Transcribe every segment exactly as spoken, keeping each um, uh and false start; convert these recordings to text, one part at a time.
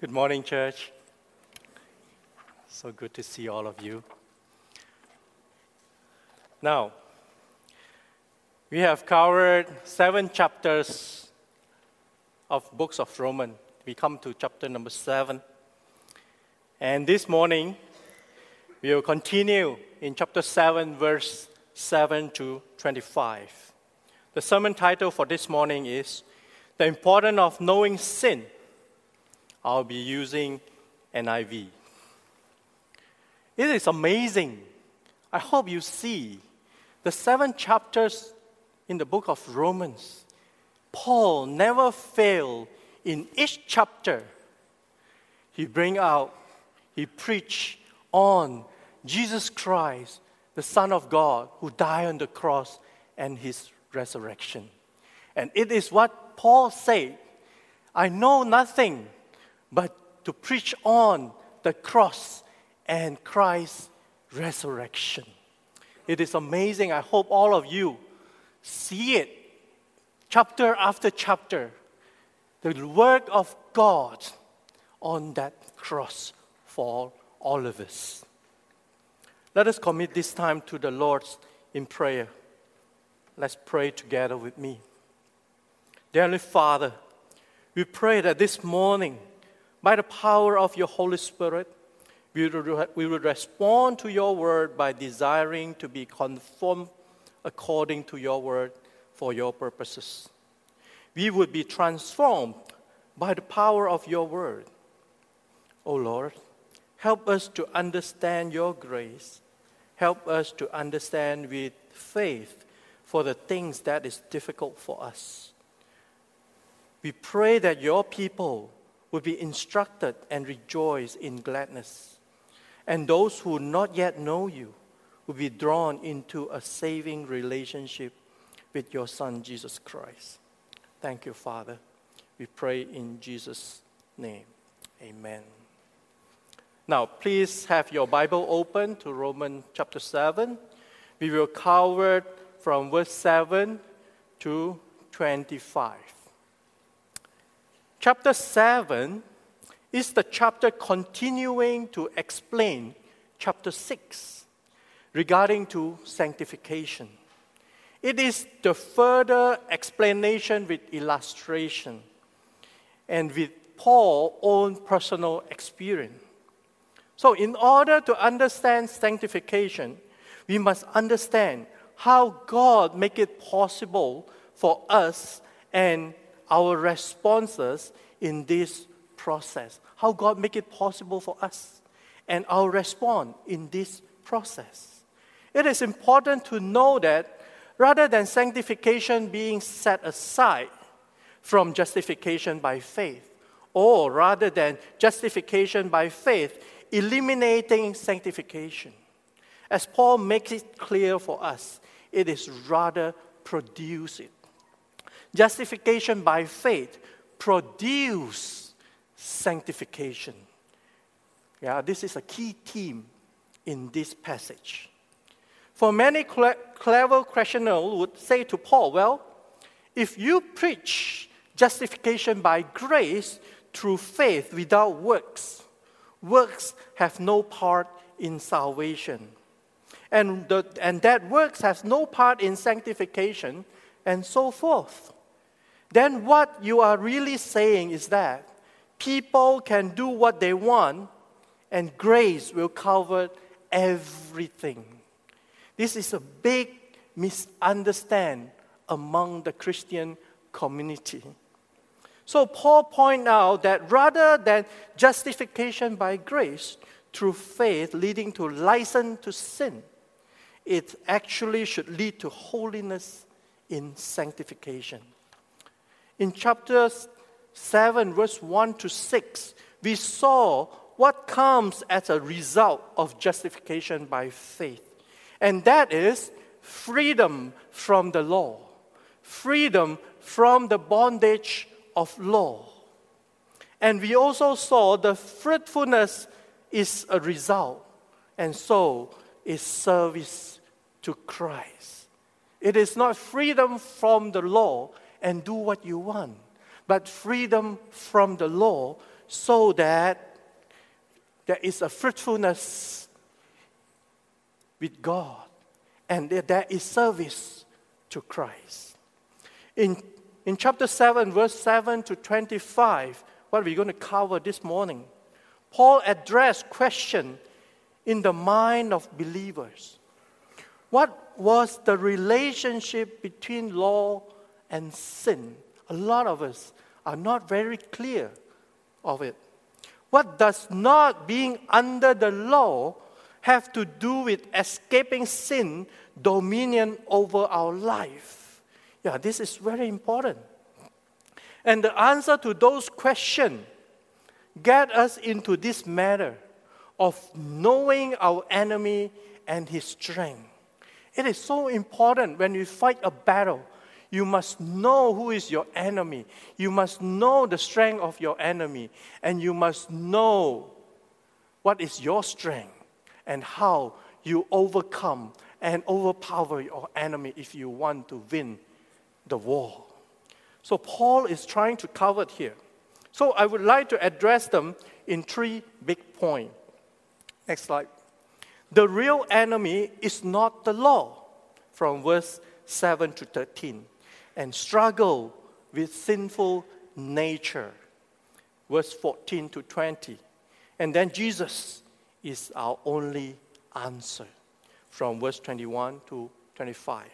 Good morning, church. So good to see all of you. Now, we have covered seven chapters of books of Romans. We come to chapter number seven. And this morning, we will continue in chapter seven, verse seven to twenty-five. The sermon title for this morning is The Importance of Knowing Sin. I'll be using N I V. It is amazing. I hope you see the seven chapters in the book of Romans. Paul never failed in each chapter. He bring out, he preach on Jesus Christ, the Son of God, who died on the cross and his resurrection. And it is what Paul said, I know nothing but to preach on the cross and Christ's resurrection. It is amazing. I hope all of you see it, chapter after chapter, the work of God on that cross for all of us. Let us commit this time to the Lord in prayer. Let's pray together with me. Dear Heavenly Father, we pray that this morning, by the power of your Holy Spirit, we will, we will respond to your word by desiring to be conformed according to your word for your purposes. We would be transformed by the power of your word. O Lord, help us to understand your grace. Help us to understand with faith for the things that is difficult for us. We pray that your people will be instructed and rejoice in gladness. And those who not yet know you will be drawn into a saving relationship with your Son, Jesus Christ. Thank you, Father. We pray in Jesus' name. Amen. Now, please have your Bible open to Romans chapter seven. We will cover from verse seven to twenty-five. Chapter seven is the chapter continuing to explain chapter six regarding to sanctification. It is the further explanation with illustration and with Paul's own personal experience. So in order to understand sanctification, we must understand how God make it possible for us and our responses in this process. How God make it possible for us and our response in this process. It is important to know that rather than sanctification being set aside from justification by faith, or rather than justification by faith eliminating sanctification, as Paul makes it clear for us, it is rather produce it. Justification by faith produce sanctification. Yeah, this is a key theme in this passage. For many clever questioners would say to Paul, well, if you preach justification by grace through faith without works, works have no part in salvation. And, the, and that works has no part in sanctification, and so forth. Then what you are really saying is that people can do what they want and grace will cover everything. This is a big misunderstanding among the Christian community. So Paul points out that rather than justification by grace through faith leading to license to sin, it actually should lead to holiness in sanctification. In chapter seven, verse one to six, we saw what comes as a result of justification by faith. And that is freedom from the law, freedom from the bondage of law. And we also saw the fruitfulness is a result, and so is service to Christ. It is not freedom from the law and do what you want, but freedom from the law so that there is a fruitfulness with God and that there is service to Christ. In, in chapter seven, verse seven to twenty-five, what we're going to cover this morning, Paul addressed question in the mind of believers. What was the relationship between law and sin? A lot of us are not very clear of it. What does not being under the law have to do with escaping sin, dominion over our life? Yeah, this is very important. And the answer to those questions get us into this matter of knowing our enemy and his strength. It is so important when you fight a battle. You must know who is your enemy. You must know the strength of your enemy. And you must know what is your strength and how you overcome and overpower your enemy if you want to win the war. So Paul is trying to cover it here. So I would like to address them in three big points. Next slide. The real enemy is not the law, from verse seven to thirteen, and struggle with sinful nature, verse fourteen to twenty. And then Jesus is our only answer, from verse twenty-one to twenty-five.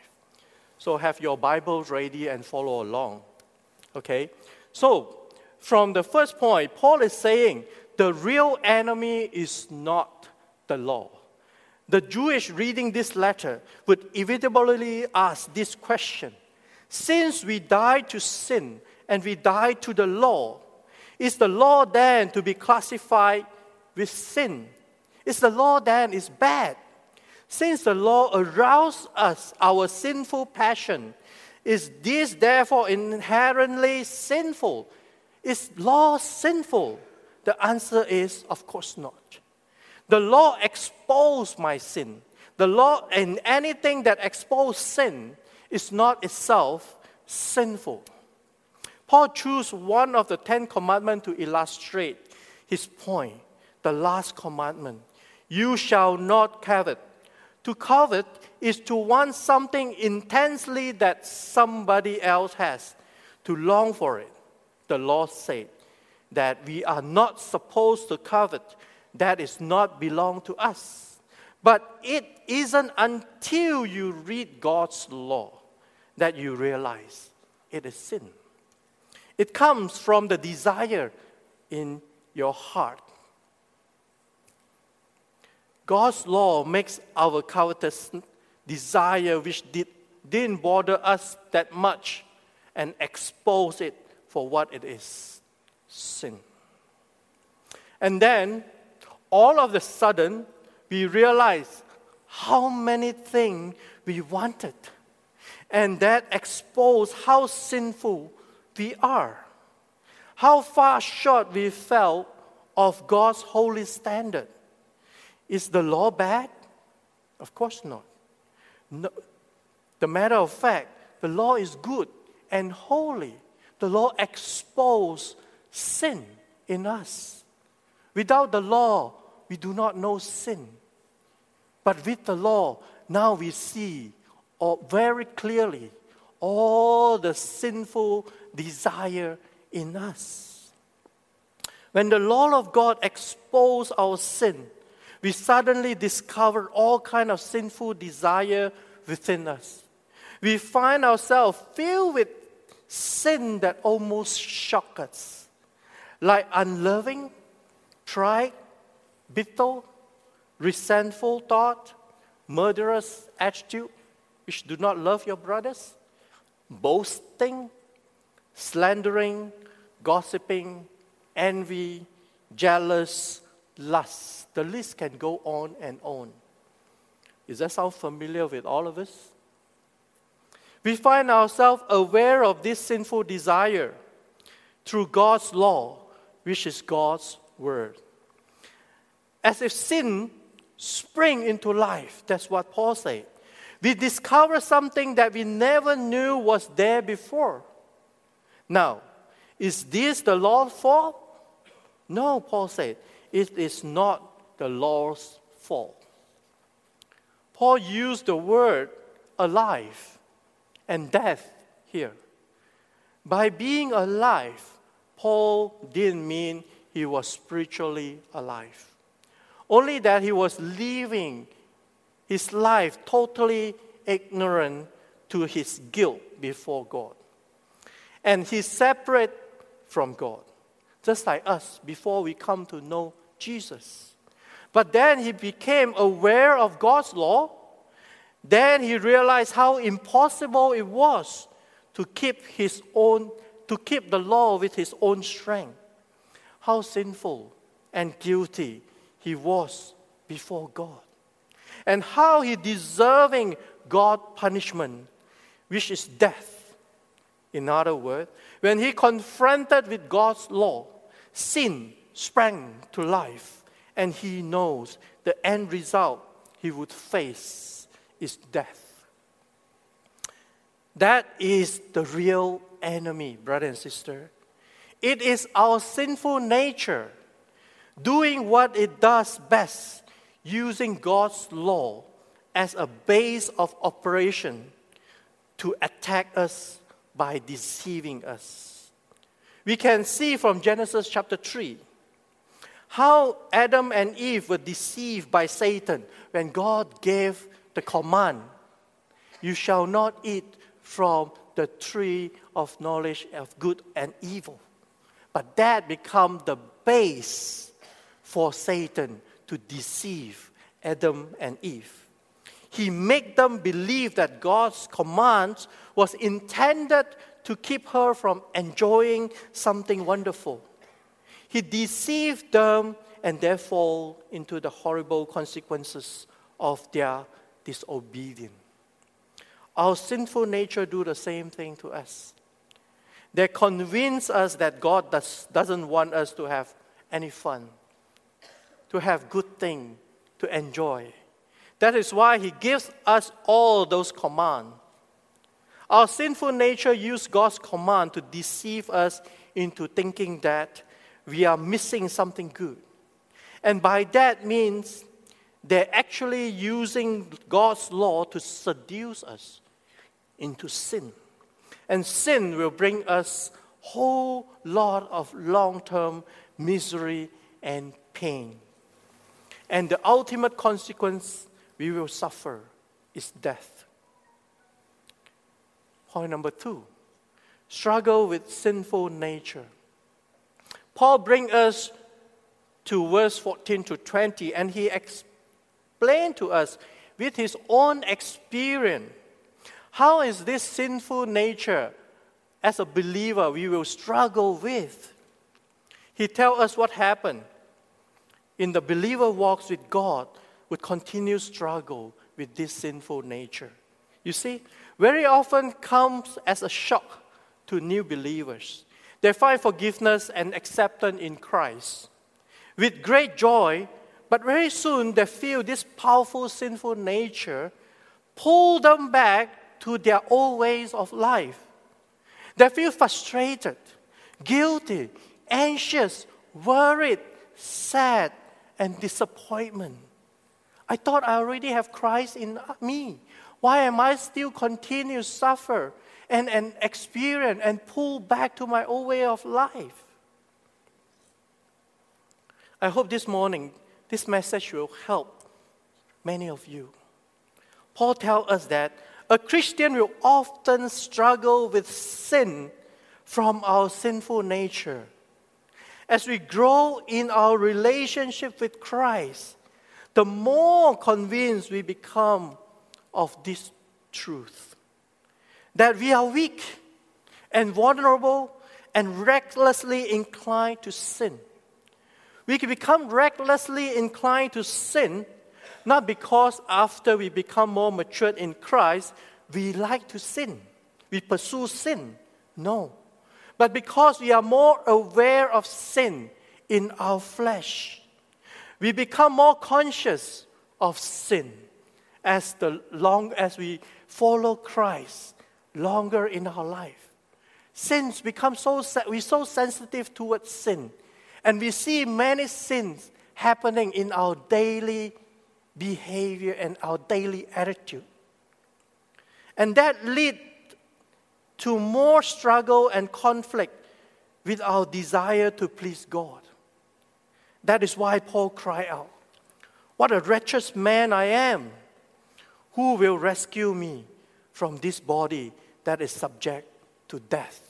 So have your Bibles ready and follow along. Okay? So, from the first point, Paul is saying the real enemy is not the law. The Jewish reading this letter would inevitably ask this question. Since we died to sin and we died to the law, is the law then to be classified with sin? Is the law then is bad? Since the law arouses us, our sinful passion, is this therefore inherently sinful? Is law sinful? The answer is, of course not. The law exposes my sin. The law and anything that exposes sin is not itself sinful. Paul chose one of the Ten Commandments to illustrate his point, the last commandment. You shall not covet. To covet is to want something intensely that somebody else has, to long for it. The law said that we are not supposed to covet that is not belong to us. But it isn't until you read God's law that you realize it is sin. It comes from the desire in your heart. God's law makes our covetous desire, which did, didn't bother us that much, and expose it for what it is, sin. And then, all of a sudden, we realize how many things we wanted. And that exposed how sinful we are. How far short we fell of God's holy standard. Is the law bad? Of course not. No. The matter of fact, the law is good and holy. The law exposes sin in us. Without the law, we do not know sin. But with the law, now we see all, very clearly all the sinful desire in us. When the law of God exposes our sin, we suddenly discover all kinds of sinful desire within us. We find ourselves filled with sin that almost shocks us, like unloving, pride, bitter, resentful thought, murderous attitude, which do not love your brothers, boasting, slandering, gossiping, envy, jealous, lust. The list can go on and on. Does that sound familiar with all of us? We find ourselves aware of this sinful desire through God's law, which is God's word. As if sin spring into life. That's what Paul said. We discover something that we never knew was there before. Now, is this the Lord's fault? No, Paul said, it is not the law's fault. Paul used the word alive and death here. By being alive, Paul didn't mean he was spiritually alive. Only that he was living his life totally ignorant to his guilt before God. And he's separate from God, just like us before we come to know Jesus. But then he became aware of God's law. Then he realized how impossible it was to keep his own, to keep the law with his own strength. How sinful and guilty he was before God. And how he deserving God's punishment, which is death. In other words, when he confronted with God's law, sin sprang to life, and he knows the end result he would face is death. That is the real enemy, brother and sister. It is our sinful nature doing what it does best, using God's law as a base of operation to attack us by deceiving us. We can see from Genesis chapter three how Adam and Eve were deceived by Satan when God gave the command, you shall not eat from the tree of knowledge of good and evil. But that became the base for Satan to deceive Adam and Eve. He made them believe that God's command was intended to keep her from enjoying something wonderful. He deceived them and they fall into the horrible consequences of their disobedience. Our sinful nature do the same thing to us. They convince us that God does, doesn't want us to have any fun, to have good things, to enjoy. That is why He gives us all those commands. Our sinful nature uses God's command to deceive us into thinking that we are missing something good. And by that means, they're actually using God's law to seduce us into sin. And sin will bring us a whole lot of long-term misery and pain. And the ultimate consequence we will suffer is death. Point number two, struggle with sinful nature. Paul brings us to verse fourteen to twenty, and he explained to us with his own experience how is this sinful nature as a believer we will struggle with. He tells us what happened in the believer walks with God would continue struggle with this sinful nature. You see, very often comes as a shock to new believers. They find forgiveness and acceptance in Christ with great joy, but very soon they feel this powerful sinful nature pull them back to their old ways of life. They feel frustrated, guilty, anxious, worried, sad, and disappointment. I thought I already have Christ in me. Why am I still continue to suffer and, and experience and pull back to my old way of life? I hope this morning, this message will help many of you. Paul tells us that a Christian will often struggle with sin from our sinful nature. As we grow in our relationship with Christ, the more convinced we become of this truth, that we are weak and vulnerable and recklessly inclined to sin. We can become recklessly inclined to sin, not because after we become more matured in Christ, we like to sin, we pursue sin. No. But because we are more aware of sin in our flesh, we become more conscious of sin as the long as we follow Christ longer in our life. Sins become so we're so sensitive towards sin, And we see many sins happening in our daily behavior and our daily attitude. And that leads to more struggle and conflict with our desire to please God. That is why Paul cried out, "What a wretched man I am! Who will rescue me from this body that is subject to death?"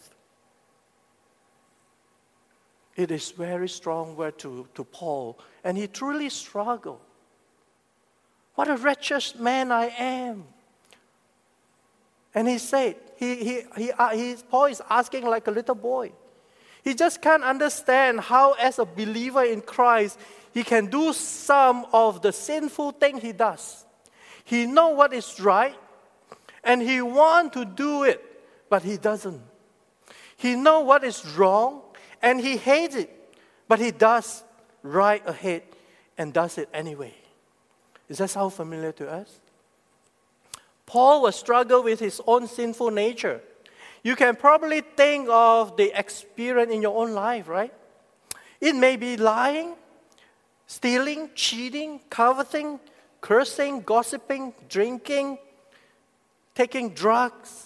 It is very strong word to, to Paul, and he truly struggled. What a wretched man I am. And he said, he, he, he, uh, he, Paul is asking like a little boy. He just can't understand how as a believer in Christ, he can do some of the sinful thing he does. He knows what is right, and he wants to do it, but he doesn't. He knows what is wrong, and he hates it, but he does right ahead and does it anyway. Does that sound familiar to us? Paul will struggle with his own sinful nature. You can probably think of the experience in your own life, right? It may be lying, stealing, cheating, coveting, cursing, gossiping, drinking, taking drugs,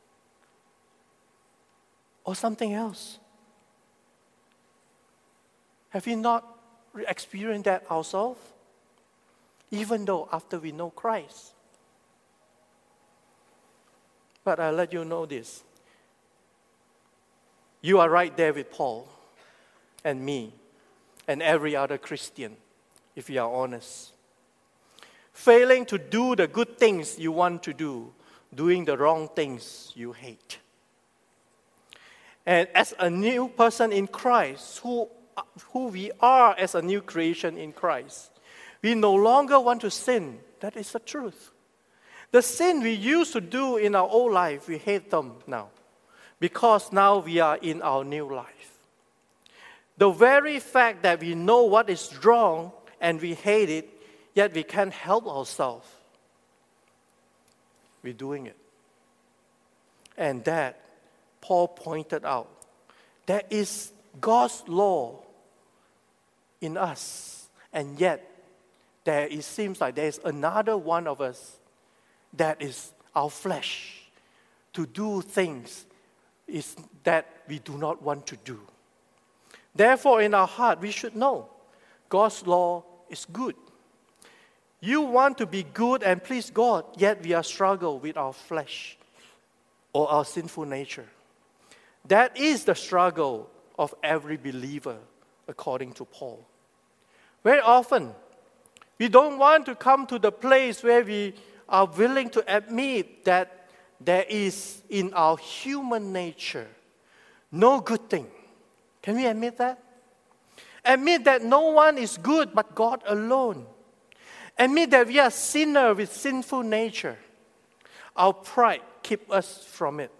or something else. Have you not experienced that ourselves? Even though after we know Christ. But I'll let you know this. You are right there with Paul and me and every other Christian, if you are honest. Failing to do the good things you want to do, doing the wrong things you hate. And as a new person in Christ, who, who we are as a new creation in Christ, we no longer want to sin. That is the truth. The sin we used to do in our old life, we hate them now. Because now we are in our new life. The very fact that we know what is wrong and we hate it, yet we can't help ourselves. We're doing it. And that, Paul pointed out, there is God's law in us, and yet there it seems like there is another one of us that is our flesh to do things is that we do not want to do. Therefore, in our heart, we should know God's law is good. You want to be good and please God, yet we are struggling with our flesh or our sinful nature. That is the struggle of every believer, according to Paul. Very often, we don't want to come to the place where we are willing to admit that there is in our human nature no good thing. Can we admit that? Admit that no one is good but God alone. Admit that we are sinners with sinful nature. Our pride keeps us from it.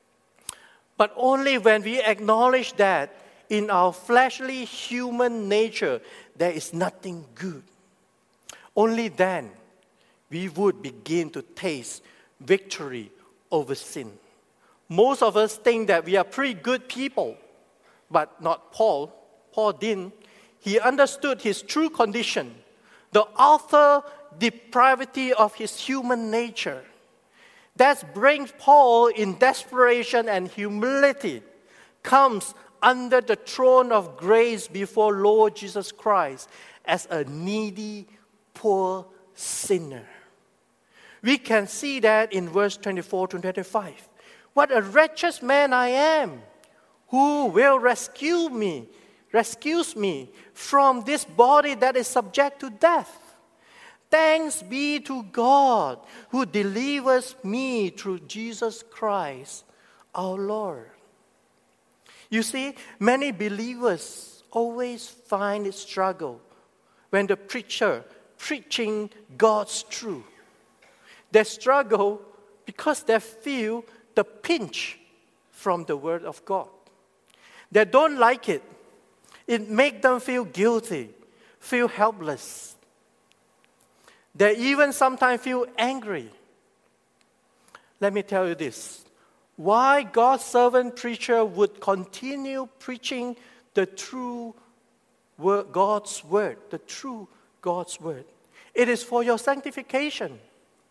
But only when we acknowledge that in our fleshly human nature there is nothing good, only then we would begin to taste victory over sin. Most of us think that we are pretty good people, but not Paul. Paul didn't. He understood his true condition, the utter depravity of his human nature. That brings Paul in desperation and humility, comes under the throne of grace before Lord Jesus Christ as a needy, poor sinner. We can see that in verse twenty-four to twenty-five. What a wretched man I am! Who will rescue me, rescues me from this body that is subject to death? Thanks be to God who delivers me through Jesus Christ, our Lord. You see, many believers always find it struggle when the preacher preaching God's truth. They struggle because they feel the pinch from the Word of God. They don't like it. It makes them feel guilty, feel helpless. They even sometimes feel angry. Let me tell you this. Why God's servant preacher would continue preaching the true word, God's word, the true God's word. It is for your sanctification.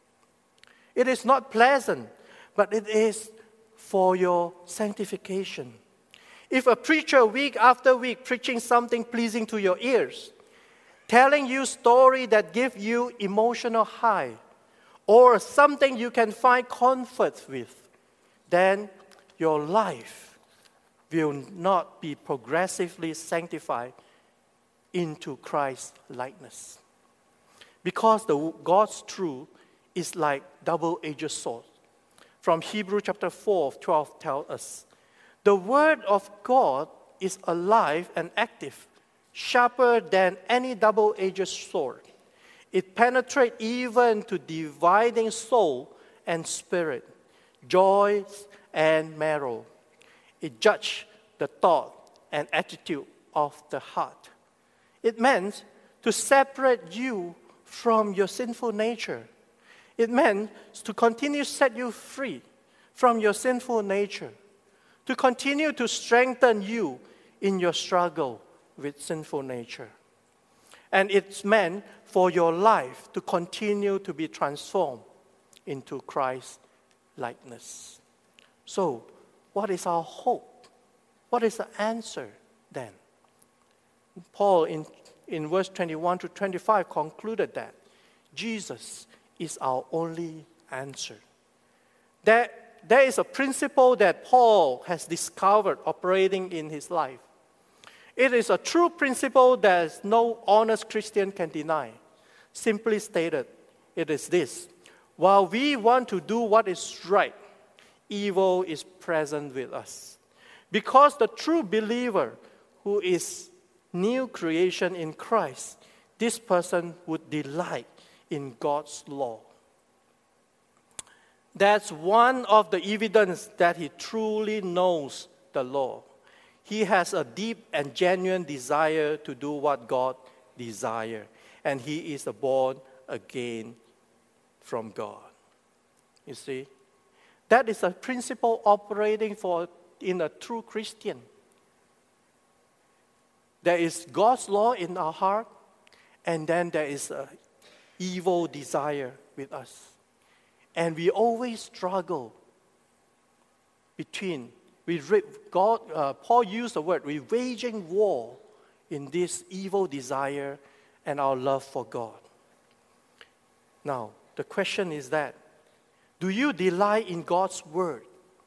It is not pleasant, but it is for your sanctification. If a preacher week after week preaching something pleasing to your ears, telling you story that give you emotional high, or something you can find comfort with, then your life will not be progressively sanctified into Christ's likeness. Because the God's truth is like double-edged sword. From Hebrews chapter four, twelve tells us, the word of God is alive and active, sharper than any double-edged sword. It penetrates even to dividing soul and spirit, joints and marrow. It judges the thought and attitude of the heart. It meant to separate you from your sinful nature. It meant to continue to set you free from your sinful nature, to continue to strengthen you in your struggle with sinful nature. And it's meant for your life to continue to be transformed into Christ's likeness. So, what is our hope? What is the answer then? Paul, in, in verse twenty-one to twenty-five, concluded that Jesus is our only answer. There, there is a principle that Paul has discovered operating in his life. It is a true principle that no honest Christian can deny. Simply stated, it is this: while we want to do what is right, evil is present with us. Because the true believer who is new creation in Christ, this person would delight in God's law. That's one of the evidence that he truly knows the law. He has a deep and genuine desire to do what God desires, and he is born again from God. You see, that is a principle operating for in a true Christian. There is God's law in our heart, and then there is an evil desire with us. And we always struggle between, we God, uh, Paul used the word, we're waging war in this evil desire and our love for God. Now, the question is that, do you delight in God's word?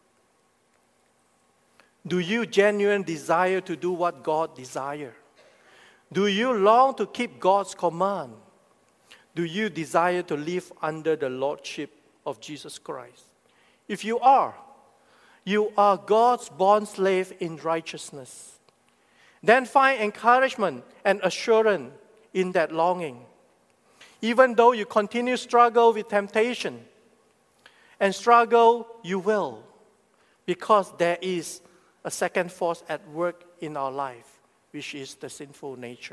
Do you genuinely desire to do what God desires? Do you long to keep God's command? Do you desire to live under the lordship of Jesus Christ? If you are, you are God's bond slave in righteousness. Then find encouragement and assurance in that longing. Even though you continue to struggle with temptation, and struggle you will, because there is a second force at work in our life, which is the sinful nature.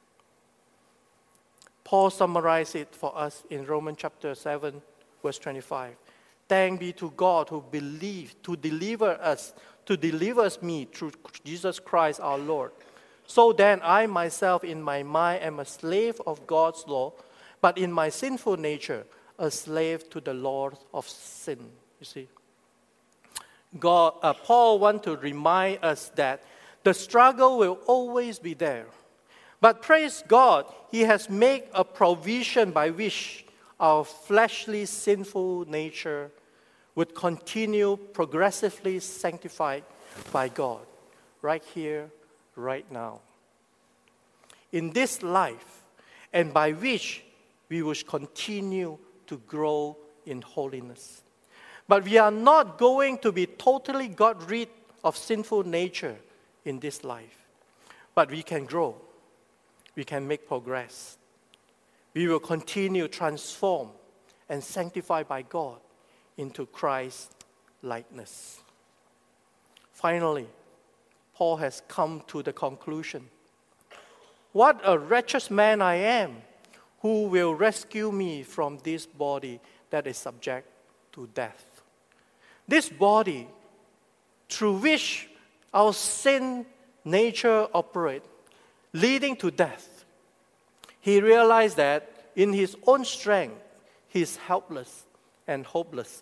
Paul summarized it for us in Romans chapter seven, verse twenty-five. Thanks be to God who believed to deliver us, to deliver me through Jesus Christ our Lord. So then I myself in my mind am a slave of God's law, but in my sinful nature, a slave to the law of sin. You see, God, uh, Paul wants to remind us that the struggle will always be there. But praise God, He has made a provision by which our fleshly sinful nature would continue progressively sanctified by God, right here, right now. In this life, and by which we will continue to grow in holiness. But we are not going to be totally got rid of sinful nature in this life. But we can grow. We can make progress. We will continue transform and sanctified by God into Christ's likeness. Finally, Paul has come to the conclusion. What a wretched man I am! Who will rescue me from this body that is subject to death? This body through which our sin nature operates leading to death, he realized that in his own strength, he is helpless and hopeless.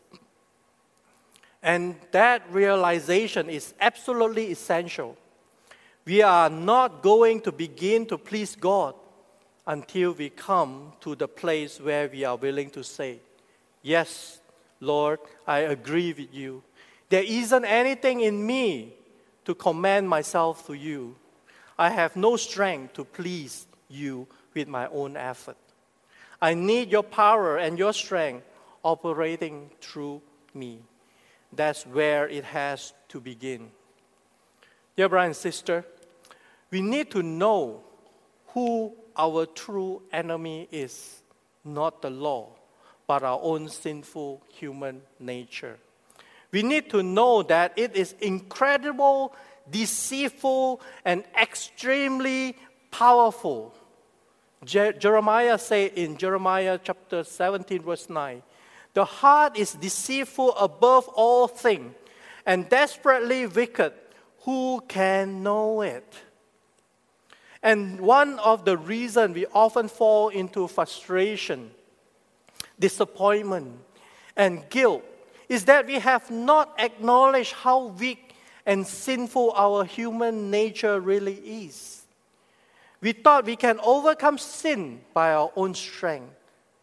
And that realization is absolutely essential. We are not going to begin to please God until we come to the place where we are willing to say, yes, Lord, I agree with you. There isn't anything in me to commend myself to you. I have no strength to please you with my own effort. I need your power and your strength operating through me. That's where it has to begin. Dear brother and sister, we need to know who our true enemy is, not the law, but our own sinful human nature. We need to know that it is incredible, deceitful, and extremely powerful. Je- Jeremiah said in Jeremiah chapter seventeen, verse nine, the heart is deceitful above all things and desperately wicked. Who can know it? And one of the reasons we often fall into frustration, disappointment, and guilt is that we have not acknowledged how weak and sinful our human nature really is. We thought we can overcome sin by our own strength,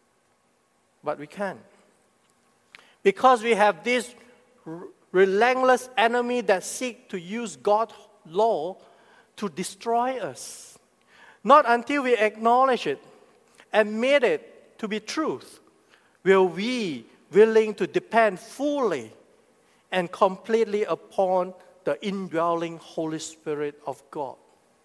but we can't. Because we have this r- relentless enemy that seeks to use God's law to destroy us. Not until we acknowledge it, admit it to be truth, will we willing to depend fully and completely upon the indwelling Holy Spirit of God.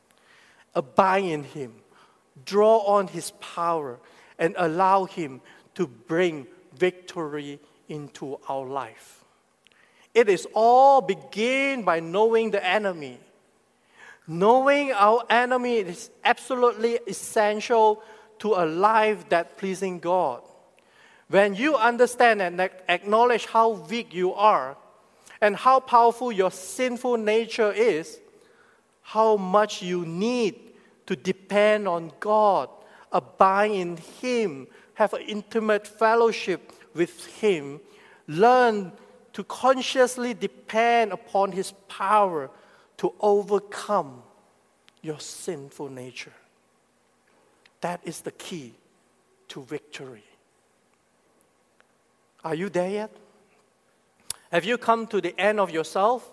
Abide in Him, draw on His power, and allow Him to bring victory into our life. It is all begin by knowing the enemy. Knowing our enemy is absolutely essential to a life that's pleasing God. When you understand and acknowledge how weak you are and how powerful your sinful nature is, how much you need to depend on God, abide in Him, have an intimate fellowship with Him, learn to consciously depend upon His power to overcome your sinful nature. That is the key to victory. Are you there yet? Have you come to the end of yourself?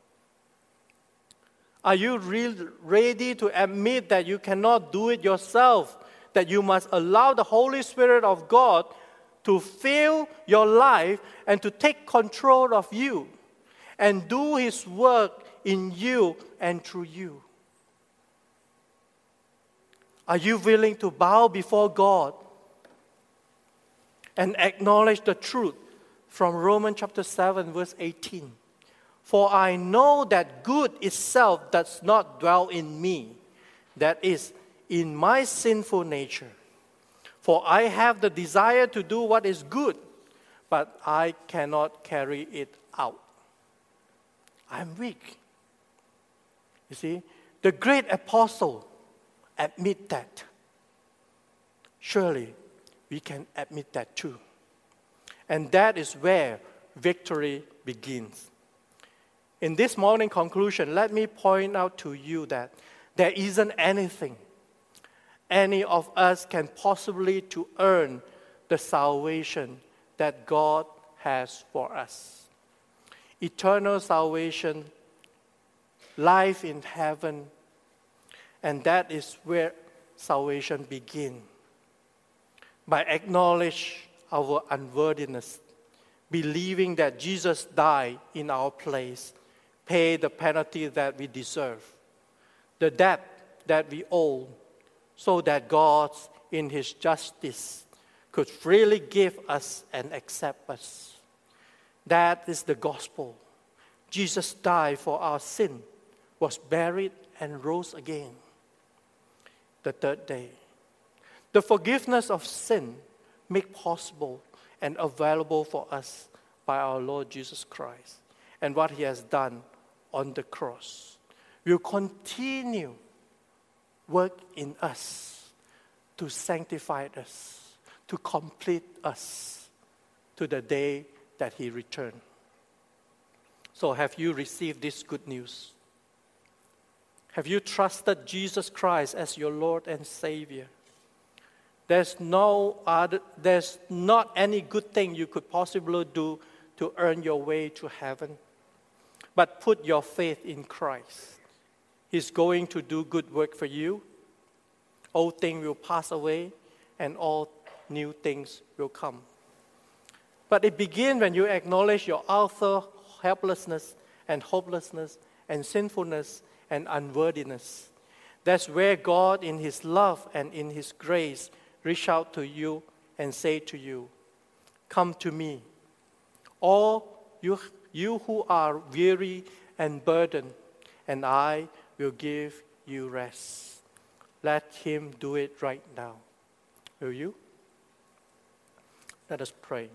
Are you real, ready to admit that you cannot do it yourself, that you must allow the Holy Spirit of God to fill your life and to take control of you and do His work in you and through you? Are you willing to bow before God and acknowledge the truth from Romans chapter seven, verse eighteen? For I know that good itself does not dwell in me, that is, in my sinful nature. For I have the desire to do what is good, but I cannot carry it out. I'm weak. You see, the great apostle admit that. Surely we can admit that too. And that is where victory begins. In this morning conclusion, let me point out to you that there isn't anything any of us can possibly to earn the salvation that God has for us. Eternal salvation, life in heaven, and that is where salvation begins. By acknowledging our unworthiness, believing that Jesus died in our place, paid the penalty that we deserve, the debt that we owe, so that God, in His justice, could freely give us and accept us. That is the gospel. Jesus died for our sin, was buried, and rose again the third day. The forgiveness of sin made possible and available for us by our Lord Jesus Christ, and what He has done on the cross will continue work in us to sanctify us, to complete us to the day that He returns. So have you received this good news? Have you trusted Jesus Christ as your Lord and Savior? There's no other, there's not any good thing you could possibly do to earn your way to heaven. But put your faith in Christ. He's going to do good work for you. Old things will pass away and all new things will come. But it begins when you acknowledge your utter helplessness and hopelessness and sinfulness and unworthiness. That's where God, in His love and in His grace, reach out to you and say to you, come to me, all you, you who are weary and burdened, and I will give you rest. Let Him do it right now. Will you? Let us pray.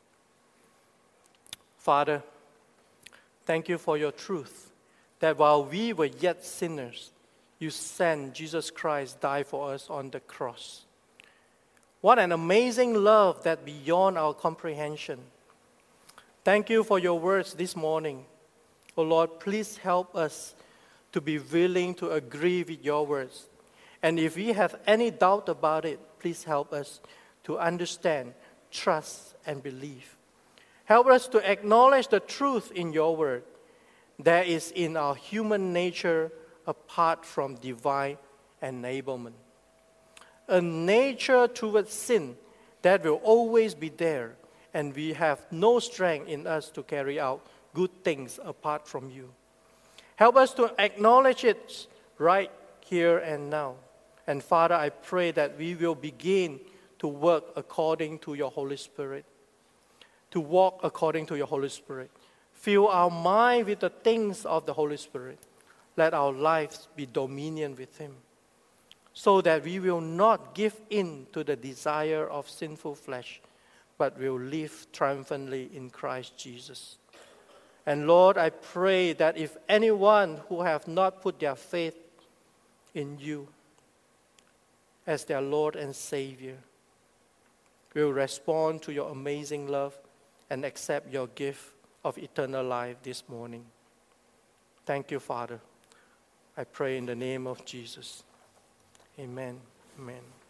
Father, thank you for your truth, that while we were yet sinners, you sent Jesus Christ die for us on the cross. What an amazing love that beyond our comprehension. Thank you for your words this morning. Oh Lord, please help us to be willing to agree with your words. And if we have any doubt about it, please help us to understand, trust, and believe. Help us to acknowledge the truth in your word. There is in our human nature apart from divine enablement. A nature towards sin that will always be there, and we have no strength in us to carry out good things apart from you. Help us to acknowledge it right here and now. And Father, I pray that we will begin to work according to your Holy Spirit, to walk according to your Holy Spirit. Fill our mind with the things of the Holy Spirit. Let our lives be dominion with Him, so that we will not give in to the desire of sinful flesh, but will live triumphantly in Christ Jesus. And Lord, I pray that if anyone who have not put their faith in you as their Lord and Savior will respond to your amazing love and accept your gift of eternal life this morning. Thank you, Father. I pray in the name of Jesus. Amen. Amen.